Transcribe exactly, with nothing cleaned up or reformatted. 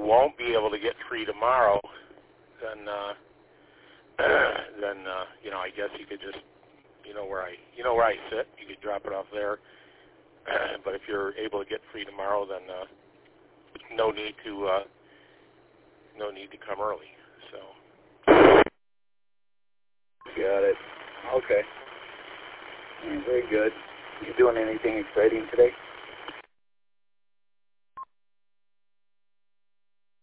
won't be able to get free tomorrow, then uh, then uh, you know, I guess you could just, you know where I you know where I sit. You could drop it off there. But if you're able to get free tomorrow, then uh, no need to uh, no need to come early. So. Got it. Okay. Very good. You doing anything exciting today?